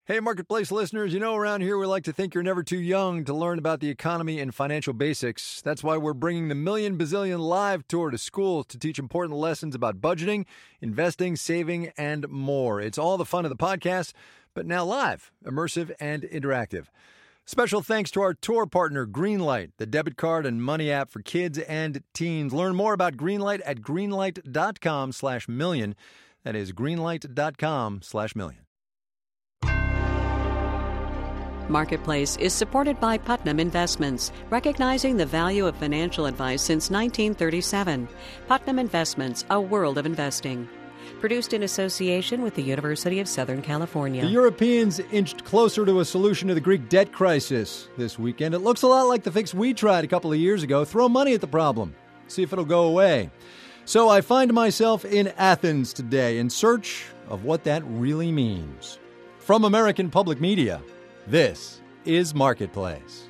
Hey, Marketplace listeners, around here we like to think you're never too young to learn about the economy and financial basics. That's why we're bringing the Million Bazillion Live Tour to schools to teach important lessons about budgeting, investing, saving, and more. It's all the fun of the podcast, but now live, immersive, and interactive. Special thanks to our tour partner, Greenlight, the debit card and money app for kids and teens. Learn more about Greenlight at greenlight.com/million. That is greenlight.com/million. Marketplace is supported by Putnam Investments, recognizing the value of financial advice since 1937. Putnam Investments, a world of investing. Produced in association with the University of Southern California. The Europeans inched closer to a solution to the Greek debt crisis this weekend. It looks a lot like the fix we tried a couple of years ago. Throw money at the problem. See if it'll go away. So I find myself in Athens today in search of what that really means. From American Public Media, this is Marketplace.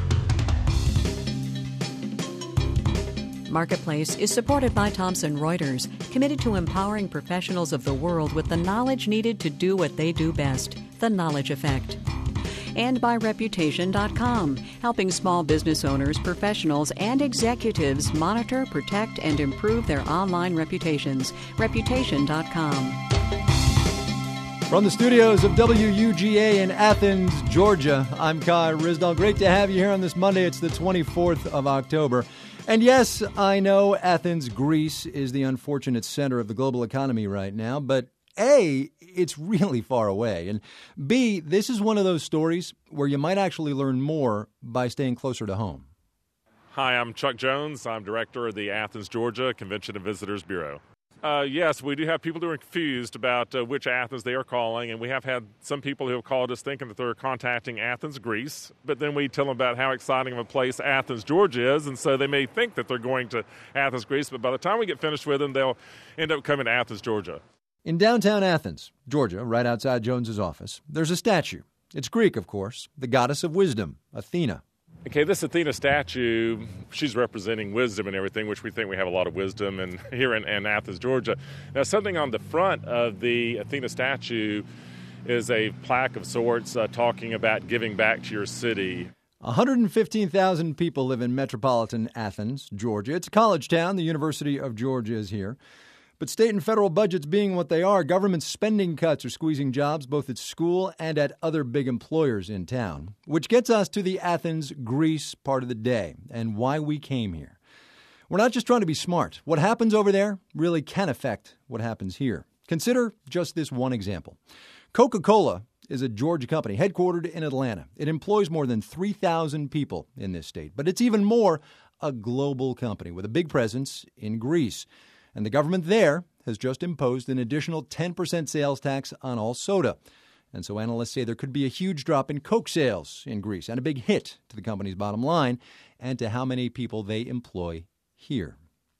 Marketplace is supported by Thomson Reuters, committed to empowering professionals of the world with the knowledge needed to do what they do best, the knowledge effect. And by Reputation.com, helping small business owners, professionals, and executives monitor, protect, and improve their online reputations. Reputation.com. From the studios of WUGA in Athens, Georgia, I'm Kai Ryssdal. Great to have you here on this Monday. It's the 24th of October. And yes, I know Athens, Greece is the unfortunate center of the global economy right now, but A, it's really far away, and B, this is one of those stories where you might actually learn more by staying closer to home. Hi, I'm Chuck Jones. I'm director of the Athens, Georgia Convention and Visitors Bureau. Yes, we do have people who are confused about which Athens they are calling, and we have had some people who have called us thinking that they're contacting Athens, Greece, but then we tell them about how exciting of a place Athens, Georgia is, and so they may think that they're going to Athens, Greece, but by the time we get finished with them, they'll end up coming to Athens, Georgia. In downtown Athens, Georgia, right outside Jones's office, there's a statue. It's Greek, of course, the goddess of wisdom, Athena. Okay, this Athena statue, she's representing wisdom and everything, which we think we have a lot of wisdom here in Athens, Georgia. Now, something on the front of the Athena statue is a plaque of sorts talking about giving back to your city. 115,000 people live in metropolitan Athens, Georgia. It's a college town. The University of Georgia is here. But state and federal budgets being what they are, government spending cuts are squeezing jobs both at school and at other big employers in town. Which gets us to the Athens, Greece part of the day and why we came here. We're not just trying to be smart. What happens over there really can affect what happens here. Consider just this one example. Coca-Cola is a Georgia company headquartered in Atlanta. It employs more than 3,000 people in this state. But it's even more a global company with a big presence in Greece. And the government there has just imposed an additional 10% sales tax on all soda. And so analysts say there could be a huge drop in Coke sales in Greece and a big hit to the company's bottom line and to how many people they employ here.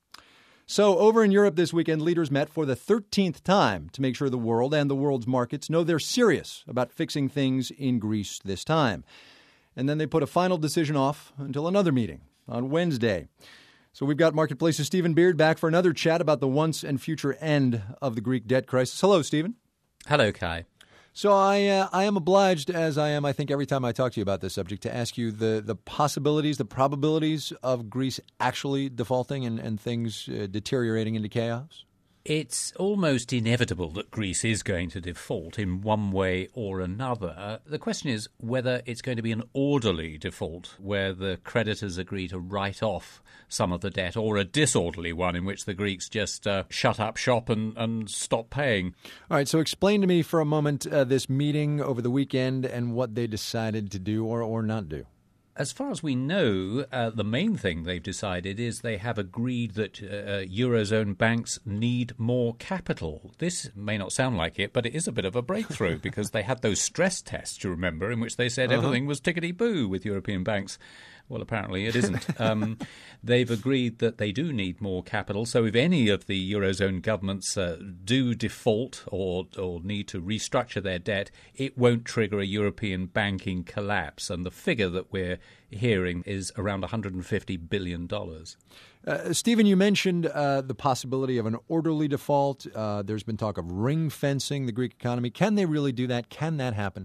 So over in Europe this weekend, leaders met for the 13th time to make sure the world and the world's markets know they're serious about fixing things in Greece this time. And then they put a final decision off until another meeting on Wednesday. So we've got Marketplace's Stephen Beard back for another chat about the once and future end of the Greek debt crisis. Hello, Stephen. Hello, Kai. So I am obliged, as I am, I think, every time I talk to you about this subject, to ask you the possibilities, the probabilities of Greece actually defaulting and things deteriorating into chaos. It's almost inevitable that Greece is going to default in one way or another. The question is whether it's going to be an orderly default where the creditors agree to write off some of the debt, or a disorderly one in which the Greeks just shut up shop and stop paying. All right, so explain to me for a moment this meeting over the weekend and what they decided to do or not do. As far as we know, the main thing they've decided is they have agreed that Eurozone banks need more capital. This may not sound like it, but it is a bit of a breakthrough because they had those stress tests, you remember, in which they said everything was tickety-boo with European banks. Well, apparently it isn't. They've agreed that they do need more capital. So if any of the Eurozone governments do default or need to restructure their debt, it won't trigger a European banking collapse. And the figure that we're hearing is around $150 billion. Stephen, you mentioned the possibility of an orderly default. There's been talk of ring fencing the Greek economy. Can they really do that? Can that happen?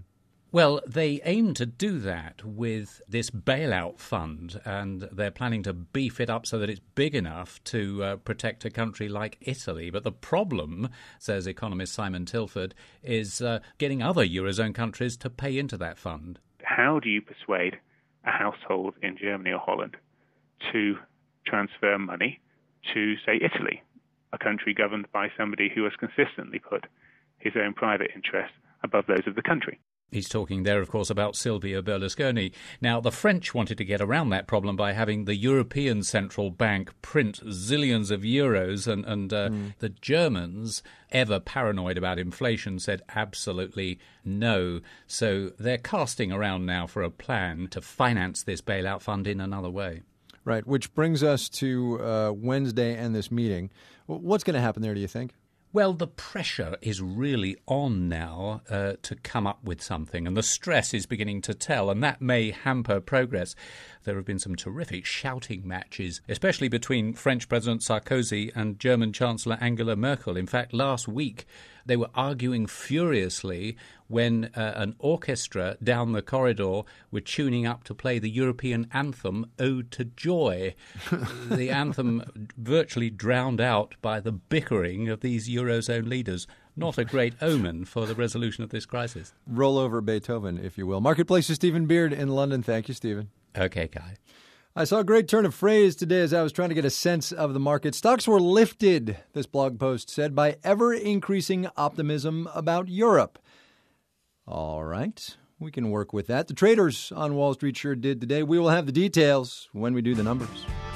Well, they aim to do that with this bailout fund, and they're planning to beef it up so that it's big enough to protect a country like Italy. But the problem, says economist Simon Tilford, is getting other Eurozone countries to pay into that fund. How do you persuade a household in Germany or Holland to transfer money to, say, Italy, a country governed by somebody who has consistently put his own private interests above those of the country? He's talking there, of course, about Silvio Berlusconi. Now, the French wanted to get around that problem by having the European Central Bank print zillions of euros, and the Germans, ever paranoid about inflation, said absolutely no. So they're casting around now for a plan to finance this bailout fund in another way. Right, which brings us to Wednesday and this meeting. What's going to happen there, do you think? Well, the pressure is really on now to come up with something, and the stress is beginning to tell, and that may hamper progress. There have been some terrific shouting matches, especially between French President Sarkozy and German Chancellor Angela Merkel. In fact, last week they were arguing furiously when an orchestra down the corridor were tuning up to play the European anthem, Ode to Joy. The anthem virtually drowned out by the bickering of these Eurozone leaders. Not a great omen for the resolution of this crisis. Roll over Beethoven, if you will. Marketplace's Stephen Beard in London. Thank you, Stephen. Okay, Guy. I saw a great turn of phrase today as I was trying to get a sense of the market. Stocks were lifted, this blog post said, by ever-increasing optimism about Europe. All right, we can work with that. The traders on Wall Street sure did today. We will have the details when we do the numbers.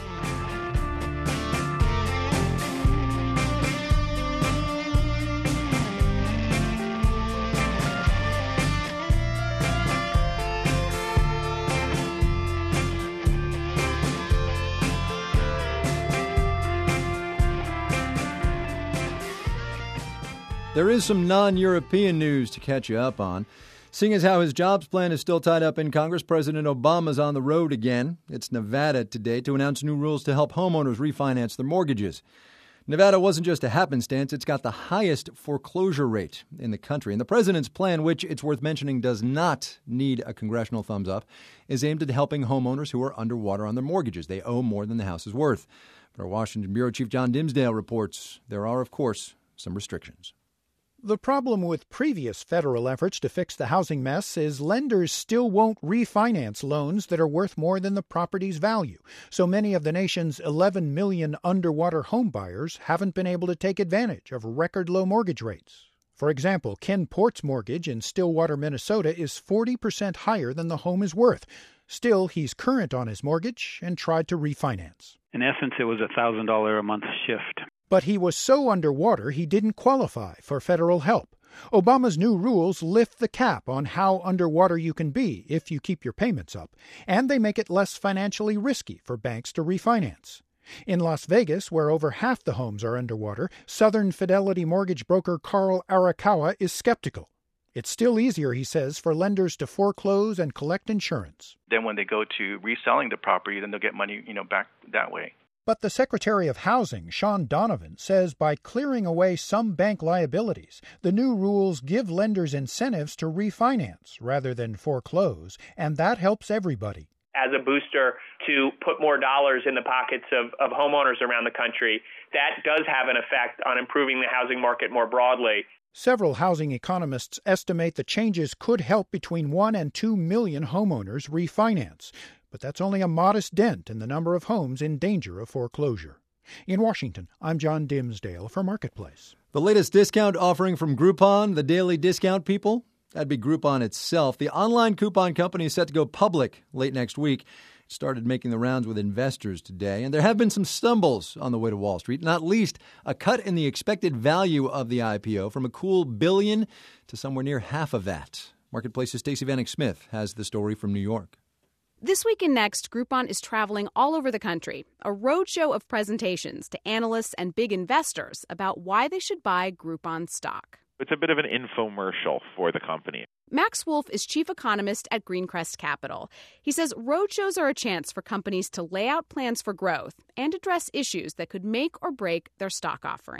There is some non-European news to catch you up on. Seeing as how his jobs plan is still tied up in Congress, President Obama's on the road again. It's Nevada today to announce new rules to help homeowners refinance their mortgages. Nevada wasn't just a happenstance. It's got the highest foreclosure rate in the country. And the president's plan, which it's worth mentioning does not need a congressional thumbs up, is aimed at helping homeowners who are underwater on their mortgages. They owe more than the house is worth. But our Washington Bureau Chief John Dimsdale reports there are, of course, some restrictions. The problem with previous federal efforts to fix the housing mess is lenders still won't refinance loans that are worth more than the property's value. So many of the nation's 11 million underwater home buyers haven't been able to take advantage of record low mortgage rates. For example, Ken Port's mortgage in Stillwater, Minnesota is 40% higher than the home is worth. Still, he's current on his mortgage and tried to refinance. In essence, it was a $1,000 a month shift. But he was so underwater he didn't qualify for federal help. Obama's new rules lift the cap on how underwater you can be if you keep your payments up, and they make it less financially risky for banks to refinance. In Las Vegas, where over half the homes are underwater, Southern Fidelity mortgage broker Carl Arakawa is skeptical. It's still easier, he says, for lenders to foreclose and collect insurance. Then when they go to reselling the property, then they'll get money, back that way. But the Secretary of Housing, Sean Donovan, says by clearing away some bank liabilities, the new rules give lenders incentives to refinance rather than foreclose, and that helps everybody. As a booster to put more dollars in the pockets of homeowners around the country, that does have an effect on improving the housing market more broadly. Several housing economists estimate the changes could help between 1 and 2 million homeowners refinance. But that's only a modest dent in the number of homes in danger of foreclosure. In Washington, I'm John Dimsdale for Marketplace. The latest discount offering from Groupon, the daily discount people, that'd be Groupon itself. The online coupon company is set to go public late next week. It started making the rounds with investors today, and there have been some stumbles on the way to Wall Street, not least a cut in the expected value of the IPO from a cool $1 billion to somewhere near half of that. Marketplace's Stacey Vanek Smith has the story from New York. This week and next, Groupon is traveling all over the country, a roadshow of presentations to analysts and big investors about why they should buy Groupon stock. It's a bit of an infomercial for the company. Max Wolf is chief economist at Greencrest Capital. He says roadshows are a chance for companies to lay out plans for growth and address issues that could make or break their stock offering.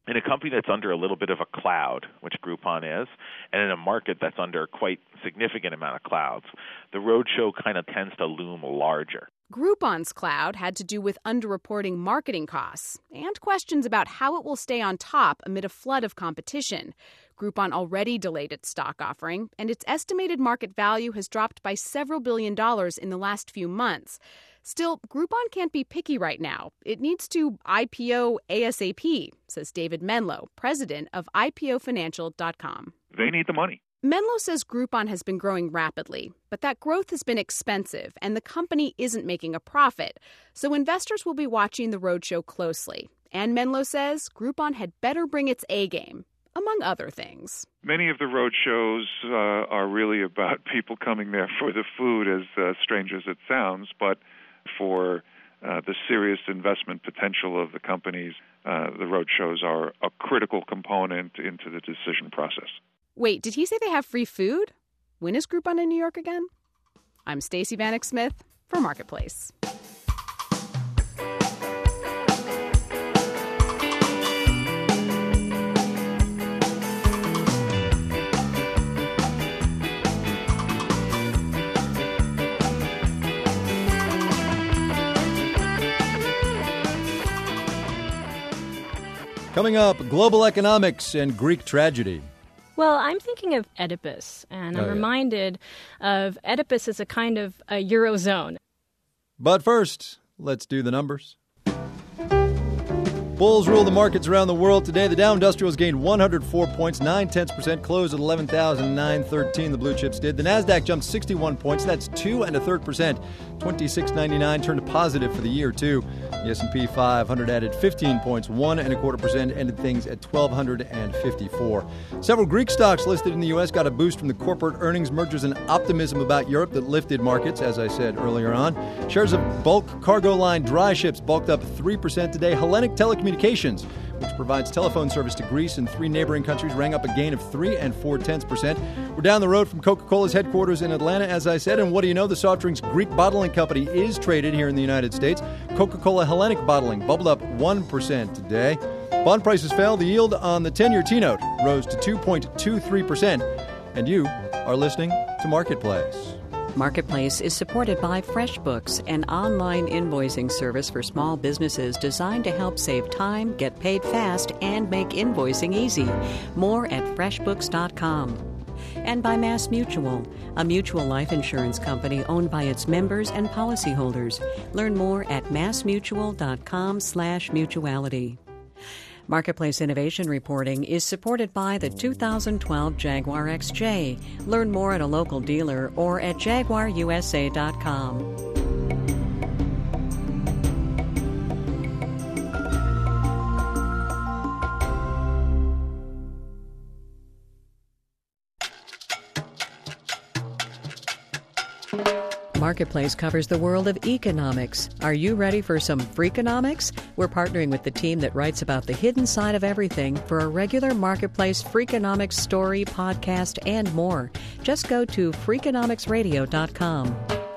In a company that's under a little bit of a cloud, which Groupon is, and in a market that's under quite significant amount of clouds, the roadshow kind of tends to loom larger. Groupon's cloud had to do with underreporting marketing costs and questions about how it will stay on top amid a flood of competition. Groupon already delayed its stock offering, and its estimated market value has dropped by several $billion in the last few months. Still, Groupon can't be picky right now. It needs to IPO ASAP, says David Menlo, president of IPOfinancial.com. They need the money. Menlo says Groupon has been growing rapidly, but that growth has been expensive and the company isn't making a profit. So investors will be watching the roadshow closely. And Menlo says Groupon had better bring its A game, among other things. Many of the road shows are really about people coming there for the food, as strange as it sounds, but for the serious investment potential of the companies, the road shows are a critical component into the decision process. Wait, did he say they have free food? When is Groupon in New York again? I'm Stacey Vanek Smith for Marketplace. Coming up, global economics and Greek tragedy. Well, I'm thinking of Oedipus, and I'm reminded of Oedipus as a kind of a Eurozone. But first, let's do the numbers. Bulls rule the markets around the world today. The Dow Industrials gained 104 points, 0.9%, closed at 11,913. The blue chips did. The Nasdaq jumped 61 points. That's 2 1/3%. 26.99 turned positive for the year too. The S&P 500 added 15 points, 1 1/4%, ended things at 1,254. Several Greek stocks listed in the U.S. got a boost from the corporate earnings, mergers, and optimism about Europe that lifted markets, as I said earlier on. Shares of bulk cargo line dry ships bulked up 3% today. Hellenic Telecommunications, which provides telephone service to Greece and 3 neighboring countries, rang up a gain of 3 4/10%. We're down the road from Coca-Cola's headquarters in Atlanta, as I said, and what do you know? The soft drinks Greek bottling company is traded here in the United States. Coca-Cola Hellenic Bottling bubbled up 1% today. Bond prices fell. The yield on the 10-year T-note rose to 2.23%. And you are listening to Marketplace. Marketplace is supported by FreshBooks, an online invoicing service for small businesses designed to help save time, get paid fast, and make invoicing easy. More at FreshBooks.com. And by MassMutual, a mutual life insurance company owned by its members and policyholders. Learn more at massmutual.com/mutuality. Marketplace Innovation Reporting is supported by the 2012 Jaguar XJ. Learn more at a local dealer or at jaguarusa.com. Marketplace covers the world of economics. Are you ready for some Freakonomics? We're partnering with the team that writes about the hidden side of everything for a regular Marketplace Freakonomics story, podcast, and more. Just go to Freakonomicsradio.com.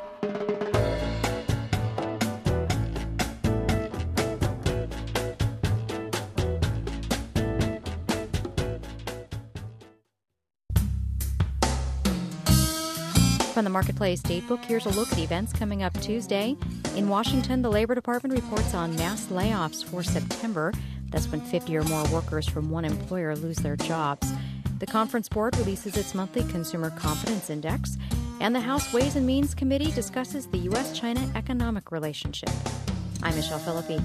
From the Marketplace Datebook, here's a look at events coming up Tuesday. In Washington, the Labor Department reports on mass layoffs for September. That's when 50 or more workers from one employer lose their jobs. The Conference Board releases its monthly Consumer Confidence Index, and the House Ways and Means Committee discusses the U.S.-China economic relationship. I'm Michelle Philippi.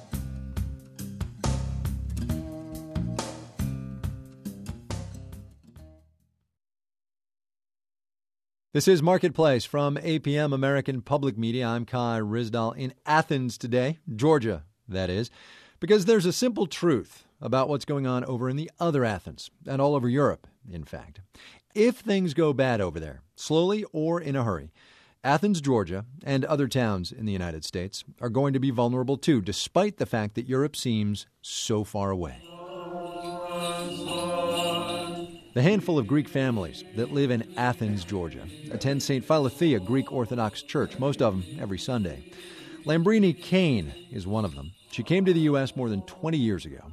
This is Marketplace from APM American Public Media. I'm Kai Ryssdal in Athens today, Georgia, that is, because there's a simple truth about what's going on over in the other Athens, and all over Europe, in fact. If things go bad over there, slowly or in a hurry, Athens, Georgia, and other towns in the United States are going to be vulnerable too, despite the fact that Europe seems so far away. The handful of Greek families that live in Athens, Georgia, attend St. Philothea Greek Orthodox Church, most of them every Sunday. Lambrini Kane is one of them. She came to the U.S. more than 20 years ago.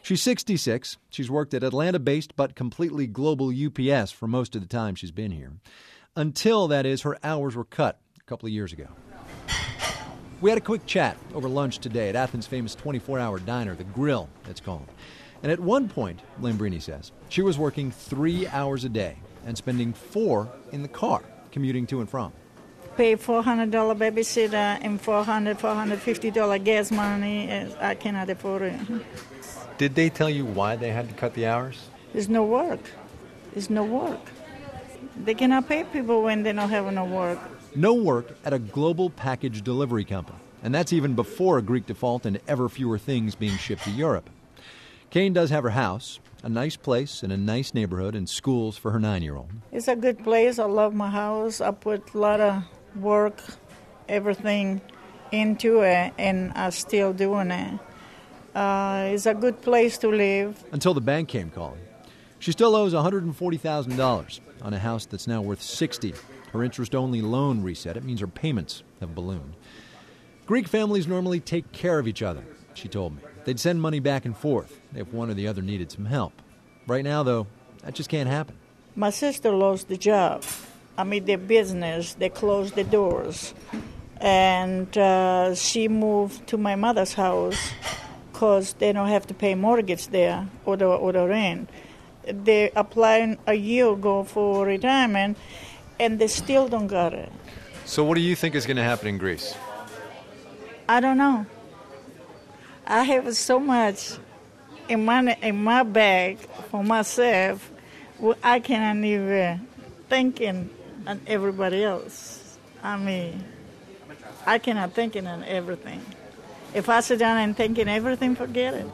She's 66. She's worked at Atlanta-based but completely global UPS for most of the time she's been here. Until, that is, her hours were cut a couple of years ago. We had a quick chat over lunch today at Athens' famous 24-hour diner, The Grill, it's called. And at one point, Lambrini says, she was working 3 hours a day and spending 4 in the car, commuting to and from. Pay $400 babysitter and $450 gas money. I cannot afford it. Did they tell you why they had to cut the hours? There's no work. There's no work. They cannot pay people when they don't have no work. No work at a global package delivery company. And that's even before a Greek default and ever fewer things being shipped to Europe. Kane does have her house, a nice place in a nice neighborhood, and schools for her 9-year-old. It's a good place. I love my house. I put a lot of work, everything into it, and I'm still doing it. It's a good place to live. Until the bank came calling. She still owes $140,000 on a house that's now worth $60,000. Her interest-only loan reset. It means her payments have ballooned. Greek families normally take care of each other, she told me. They'd send money back and forth if one or the other needed some help. Right now, though, that just can't happen. My sister lost the job. Their business. They closed the doors. And she moved to my mother's house because they don't have to pay mortgage there or the rent. They applied a year ago for retirement, and they still don't got it. So what do you think is going to happen in Greece? I don't know. I have so much in my bag for myself, I cannot even think on everybody else. I cannot think on everything. If I sit down and think in everything, forget it.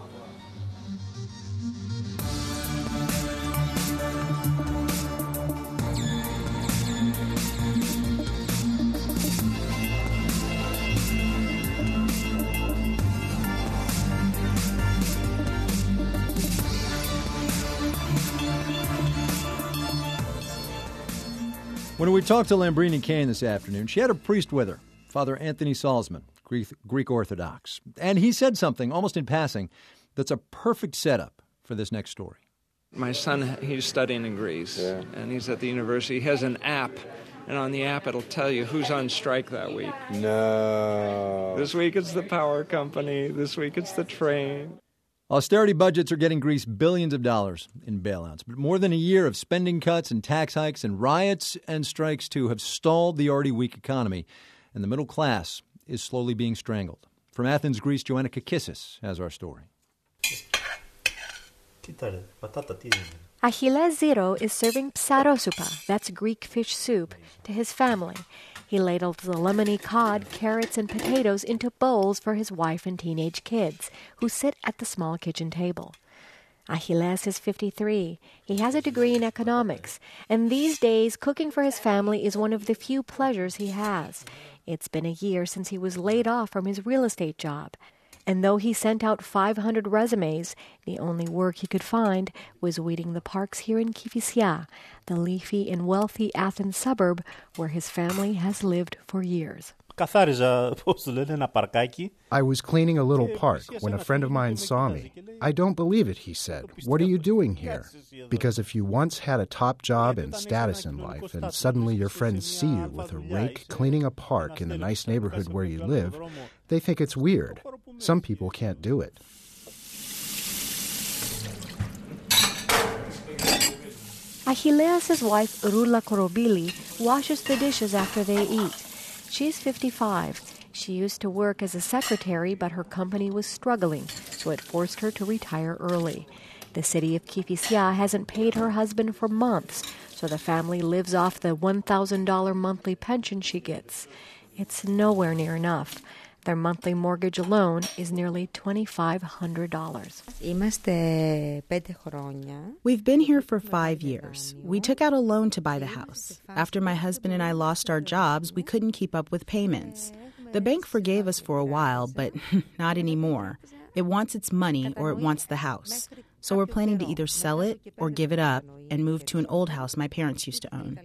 When we talked to Lambrini Kane this afternoon, she had a priest with her, Father Anthony Salzman, Greek Orthodox. And he said something, almost in passing, that's a perfect setup for this next story. My son, he's studying in Greece, and he's at the university. He has an app, and on the app it'll tell you who's on strike that week. No. This week it's the power company. This week it's the train. Austerity budgets are getting Greece billions of dollars in bailouts. But more than a year of spending cuts and tax hikes and riots and strikes, too, have stalled the already weak economy. And the middle class is slowly being strangled. From Athens, Greece, Joanna Kakissis has our story. Achilles Zero is serving psarosupa, that's Greek fish soup, to his family. He ladles the lemony cod, carrots, and potatoes into bowls for his wife and teenage kids, who sit at the small kitchen table. Achilles is 53. He has a degree in economics, and these days cooking for his family is one of the few pleasures he has. It's been a year since he was laid off from his real estate job. And though he sent out 500 resumes, the only work he could find was weeding the parks here in Kifisia, the leafy and wealthy Athens suburb where his family has lived for years. I was cleaning a little park when a friend of mine saw me. I don't believe it, he said. What are you doing here? Because if you once had a top job and status in life, and suddenly your friends see you with a rake cleaning a park in the nice neighborhood where you live, they think it's weird. Some people can't do it. Achilles' wife, Rula Korobili, washes the dishes after they eat. She's 55. She used to work as a secretary, but her company was struggling, so it forced her to retire early. The city of Kifisia hasn't paid her husband for months, so the family lives off the $1,000 monthly pension she gets. It's nowhere near enough. Their monthly mortgage alone is nearly $2,500. We've been here for 5 years. We took out a loan to buy the house. After my husband and I lost our jobs, we couldn't keep up with payments. The bank forgave us for a while, but not anymore. It wants its money or it wants the house. So we're planning to either sell it or give it up and move to an old house my parents used to own.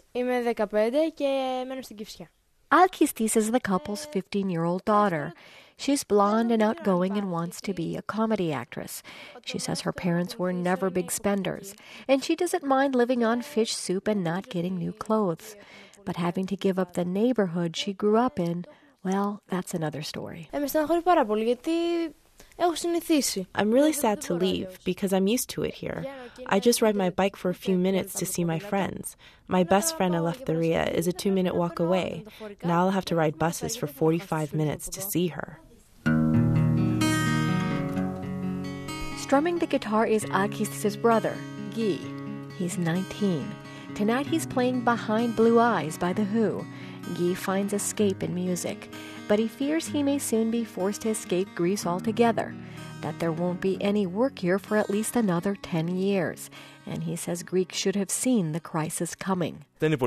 Alkistis is the couple's 15-year-old daughter. She's blonde and outgoing and wants to be a comedy actress. She says her parents were never big spenders, and she doesn't mind living on fish soup and not getting new clothes. But having to give up the neighborhood she grew up in, well, that's another story. I'm really sad to leave because I'm used to it here. I just ride my bike for a few minutes to see my friends. My best friend Eleftheria is a 2-minute walk away. Now I'll have to ride buses for 45 minutes to see her. Strumming the guitar is Akis' brother, Guy. He's 19. Tonight he's playing Behind Blue Eyes by The Who. Guy finds escape in music, but he fears he may soon be forced to escape Greece altogether, that there won't be any work here for at least another 10 years, and he says Greeks should have seen the crisis coming. The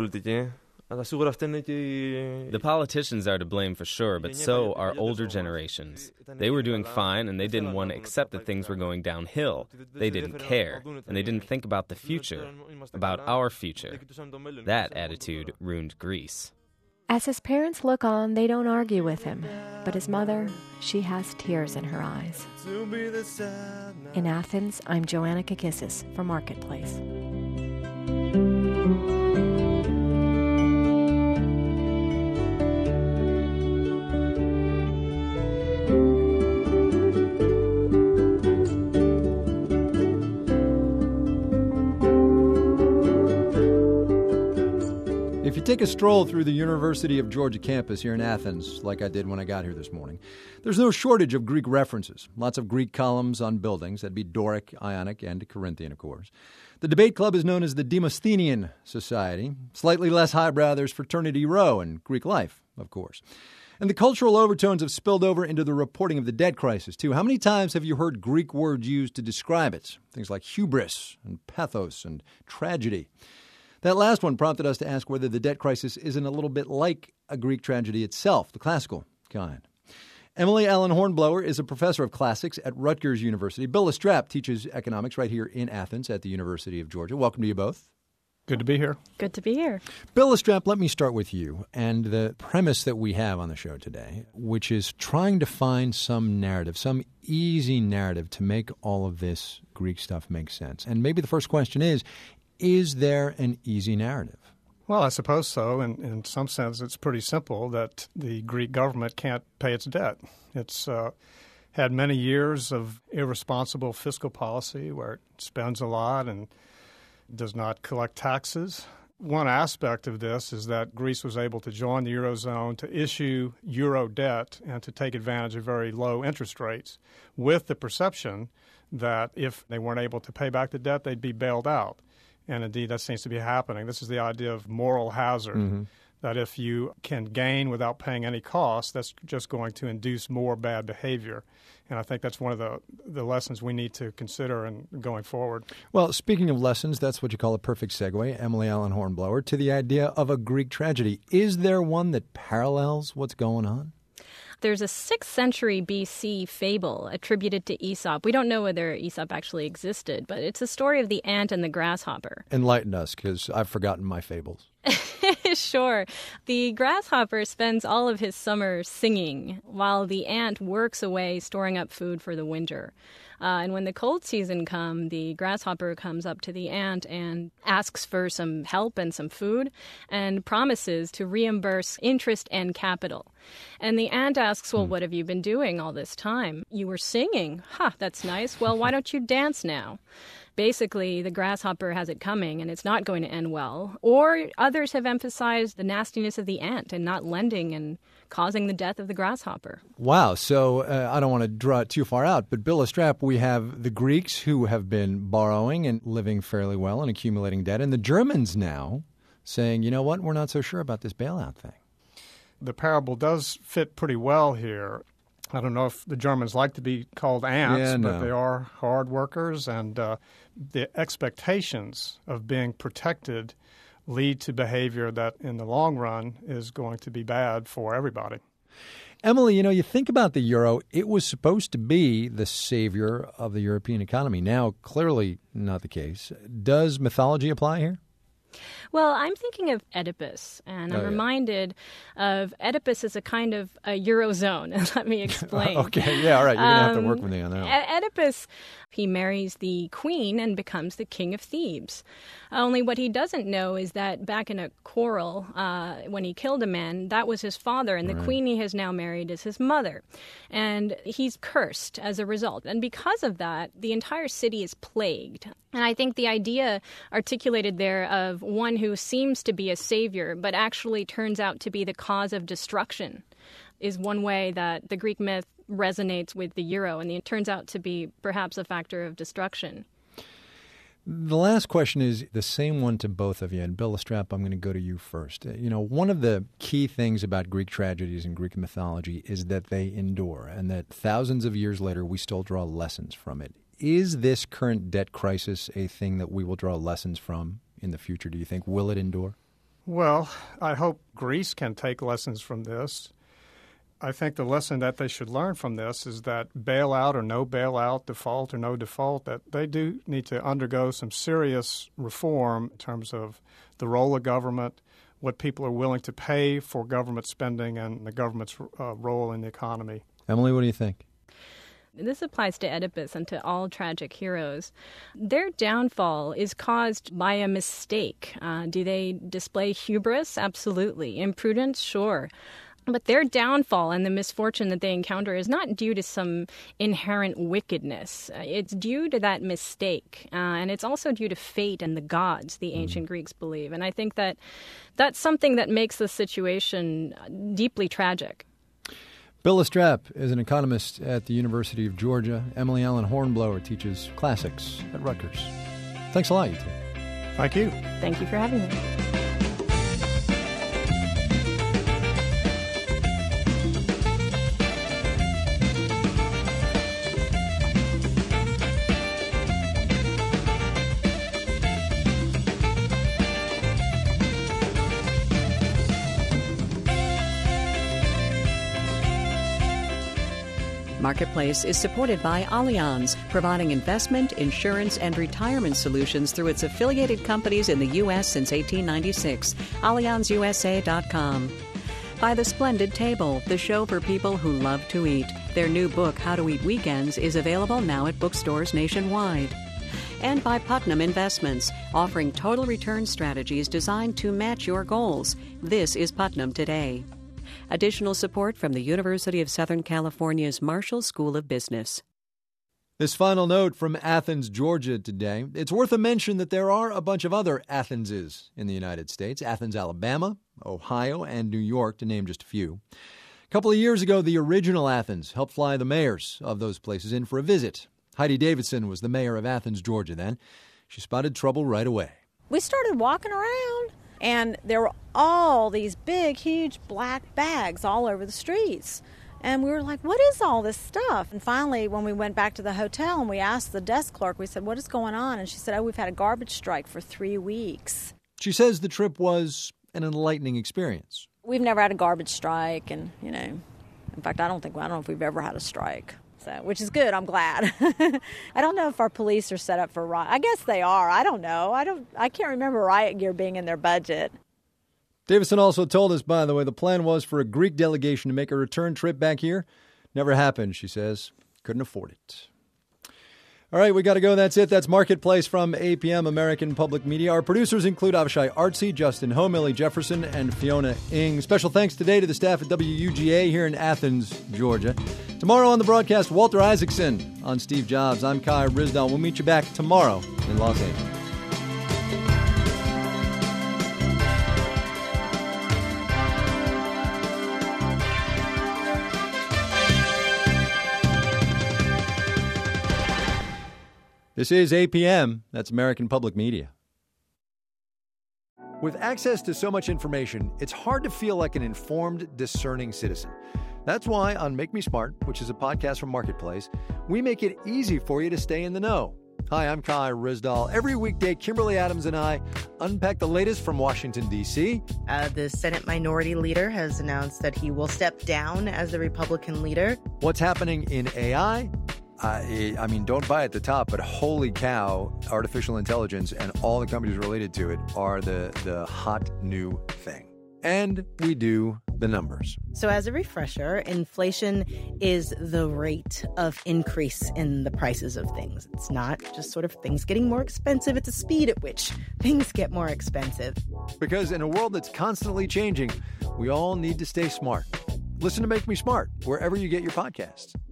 politicians are to blame for sure, but so are older generations. They were doing fine, and they didn't want to accept that things were going downhill. They didn't care, and they didn't think about the future, about our future. That attitude ruined Greece. As his parents look on, they don't argue with him, but his mother, she has tears in her eyes. In Athens, I'm Joanna Kakissis for Marketplace. If you take a stroll through the University of Georgia campus here in Athens, like I did when I got here this morning, there's no shortage of Greek references. Lots of Greek columns on buildings. That'd be Doric, Ionic, and Corinthian, of course. The debate club is known as the Demosthenian Society. Slightly less highbrow, there's Fraternity Row and Greek life, of course. And the cultural overtones have spilled over into the reporting of the debt crisis, too. How many times have you heard Greek words used to describe it? Things like hubris and pathos and tragedy. That last one prompted us to ask whether the debt crisis isn't a little bit like a Greek tragedy itself, the classical kind. Emily Allen Hornblower is a professor of classics at Rutgers University. Bill Lastrap teaches economics right here in Athens at the University of Georgia. Welcome to you both. Good to be here. Good to be here. Bill Lastrap, let me start with you and the premise that we have on the show today, which is trying to find some narrative, some easy narrative to make all of this Greek stuff make sense. And maybe the first question is there an easy narrative? Well, I suppose so. In some sense, it's pretty simple that the Greek government can't pay its debt. It's had many years of irresponsible fiscal policy where it spends a lot and does not collect taxes. One aspect of this is that Greece was able to join the Eurozone, to issue euro debt, and to take advantage of very low interest rates with the perception that if they weren't able to pay back the debt, they'd be bailed out. And indeed, that seems to be happening. This is the idea of moral hazard, that if you can gain without paying any cost, that's just going to induce more bad behavior. And I think that's one of the lessons we need to consider in going forward. Well, speaking of lessons, that's what you call a perfect segue, Emily Allen Hornblower, to the idea of a Greek tragedy. Is there one that parallels what's going on? There's a 6th century BC fable attributed to Aesop. We don't know whether Aesop actually existed, but it's a story of the ant and the grasshopper. Enlighten us, because I've forgotten my fables. Sure. The grasshopper spends all of his summer singing, while the ant works away storing up food for the winter. And when the cold season comes, the grasshopper comes up to the ant and asks for some help and some food and promises to reimburse interest and capital. And the ant asks, well, what have you been doing all this time? You were singing. That's nice. Well, why don't you dance now? Basically, the grasshopper has it coming, and it's not going to end well. Or others have emphasized the nastiness of the ant and not lending and causing the death of the grasshopper. Wow. So I don't want to draw it too far out, but Bill Lastrap, we have the Greeks who have been borrowing and living fairly well and accumulating debt, and the Germans now saying, you know what, we're not so sure about this bailout thing. The parable does fit pretty well here. I don't know if the Germans like to be called ants, but they are hard workers, and the expectations of being protected lead to behavior that in the long run is going to be bad for everybody. Emily, you think about the euro, it was supposed to be the savior of the European economy. Now, clearly not the case. Does mythology apply here? Well, I'm thinking of Oedipus, and I'm reminded of Oedipus as a kind of a Eurozone. Let me explain. Okay, yeah, all right. You're going to have to work with me on that one. Oedipus, he marries the queen and becomes the king of Thebes. Only what he doesn't know is that back in a quarrel, when he killed a man, that was his father, and the queen he has now married is his mother. And he's cursed as a result. And because of that, the entire city is plagued. And I think the idea articulated there of one who seems to be a savior, but actually turns out to be the cause of destruction, is one way that the Greek myth resonates with the euro, and it turns out to be perhaps a factor of destruction. The last question is the same one to both of you. And Bill Lastrap, I'm going to go to you first. One of the key things about Greek tragedies and Greek mythology is that they endure, and that thousands of years later we still draw lessons from it. Is this current debt crisis a thing that we will draw lessons from in the future, do you think? Will it endure? Well, I hope Greece can take lessons from this. I think the lesson that they should learn from this is that bailout or no bailout, default or no default, that they do need to undergo some serious reform in terms of the role of government, what people are willing to pay for government spending, and the government's role in the economy. Emily, what do you think? This applies to Oedipus and to all tragic heroes. Their downfall is caused by a mistake. Do they display hubris? Absolutely. Imprudence? Sure. But their downfall and the misfortune that they encounter is not due to some inherent wickedness. It's due to that mistake. And it's also due to fate and the gods, the ancient Greeks believe. And I think that that's something that makes the situation deeply tragic. Bill Lastrap is an economist at the University of Georgia. Emily Allen Hornblower teaches classics at Rutgers. Thanks a lot, you two. Thank you. Thank you for having me. Marketplace is supported by Allianz, providing investment, insurance, and retirement solutions through its affiliated companies in the U.S. since 1896. AllianzUSA.com. By The Splendid Table, the show for people who love to eat. Their new book, How to Eat Weekends, is available now at bookstores nationwide. And by Putnam Investments, offering total return strategies designed to match your goals. This is Putnam Today. Additional support from the University of Southern California's Marshall School of Business. This final note from Athens, Georgia today. It's worth a mention that there are a bunch of other Athenses in the United States. Athens, Alabama, Ohio, and New York, to name just a few. A couple of years ago, the original Athens helped fly the mayors of those places in for a visit. Heidi Davidson was the mayor of Athens, Georgia then. She spotted trouble right away. We started walking around, and there were all these big, huge black bags all over the streets. And we were like, what is all this stuff? And finally, when we went back to the hotel and we asked the desk clerk, we said, what is going on? And she said, we've had a garbage strike for 3 weeks. She says the trip was an enlightening experience. We've never had a garbage strike, and, in fact, I don't know if we've ever had a strike. So, which is good. I'm glad. I don't know if our police are set up for riot. I guess they are. I don't know. I can't remember riot gear being in their budget. Davidson also told us, by the way, the plan was for a Greek delegation to make a return trip back here. Never happened, she says. Couldn't afford it. All right, we got to go. That's it. That's Marketplace from APM, American Public Media. Our producers include Avishai Artsy, Justin Ho, Millie Jefferson, and Fiona Ng. Special thanks today to the staff at WUGA here in Athens, Georgia. Tomorrow on the broadcast, Walter Isaacson on Steve Jobs. I'm Kai Ryssdal. We'll meet you back tomorrow in Los Angeles. This is APM. That's American Public Media. With access to so much information, it's hard to feel like an informed, discerning citizen. That's why on Make Me Smart, which is a podcast from Marketplace, we make it easy for you to stay in the know. Hi, I'm Kai Ryssdal. Every weekday, Kimberly Adams and I unpack the latest from Washington, D.C. The Senate Minority Leader has announced that he will step down as the Republican leader. What's happening in AI, I mean, don't buy at the top, but holy cow, artificial intelligence and all the companies related to it are the hot new thing. And we do the numbers. So as a refresher, inflation is the rate of increase in the prices of things. It's not just sort of things getting more expensive. It's the speed at which things get more expensive. Because in a world that's constantly changing, we all need to stay smart. Listen to Make Me Smart wherever you get your podcasts.